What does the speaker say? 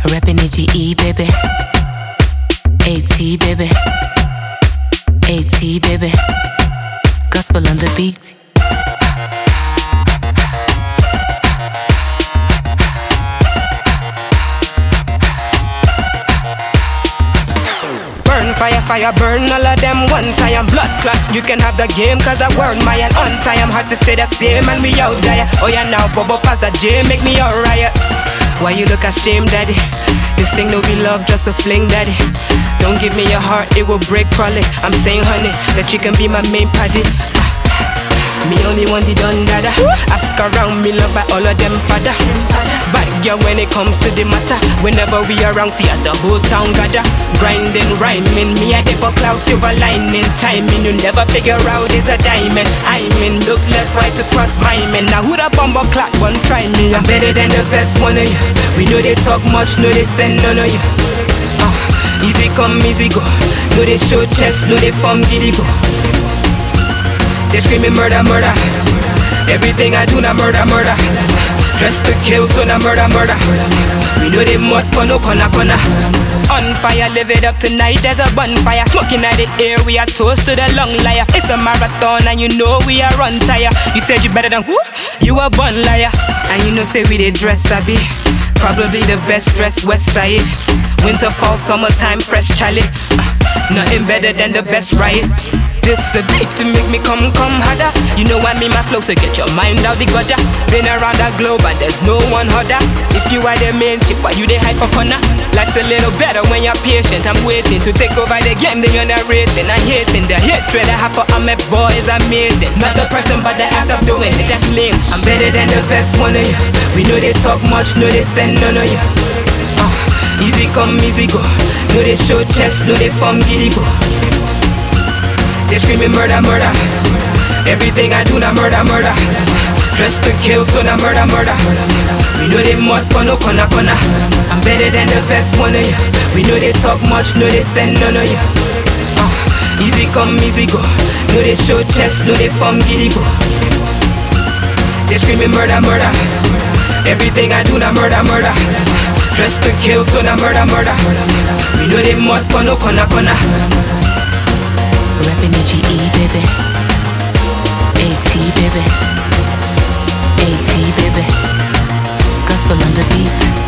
Reppin' AGE, baby. AT, baby. AT, baby. Gospel on the beat. Burn fire, fire, burn all of them one time. Blood clot, you can have the game cause I word my and on time. Hard to stay the same and we out there. Oh yeah, now bubble past the J, make me alright. Why you look ashamed, daddy? This thing no be love, just a fling, daddy. Don't give me your heart, it will break probably. I'm saying honey, that you can be my main party. Me only want the done dada. Ask around, me love by all of them father. But girl, when it comes to the matter, whenever we around, see us the whole town gather. Grinding, rhyming, me a hip for cloud, silver lining. Timing, you never figure out is a diamond. I mean, look left, right across my man. Now who the bumble clock one try me? I'm better than the best one of you. We know they talk much, know they send none of you. Easy come, easy go. Know they show chest, know they form giddy go. They screaming murder, murder. Everything I do now murder, murder. Dressed to kill, so now murder, murder. We know they mud for no corner, corner. On fire, live it up tonight. There's a bonfire smoking at the air. We are toast to the long liar. It's a marathon and you know we are on tire. You said you better than who? You a bun liar. And you know say we they dress sabi. Probably the best dressed west side. Winter, fall, summertime, fresh Charlie. Nothing better than the best right. This the beat to make me come harder. You know I mean my flow, so get your mind out the gutter. Been around the globe and there's no one harder. If you are the main chick, why you the hype for corner? Life's a little better when you're patient. I'm waiting to take over the game, then you're narrating. I'm hating the hatred I have for my boy is amazing. Not the person but the act of doing it, that's lame. I'm better than the best one of you. We know they talk much, know they send none of you. Easy come, easy go. Know they show chest, know they form giddy go. They screaming murder, murder. Everything I do now murder, murder. Dressed to kill, so now murder, murder. We know they mud for no corner, corner. I'm better than the best one of you. We know they talk much, know they send none of you. Easy come, easy go. Know they show chest, know they form giddy go. They screaming murder, murder. Everything I do now murder, murder. Dressed to kill, so now murder, murder. We know they mud for no corner, corner. Reppin' AGE, baby. AT, baby. AT, baby. Gospel on the beat.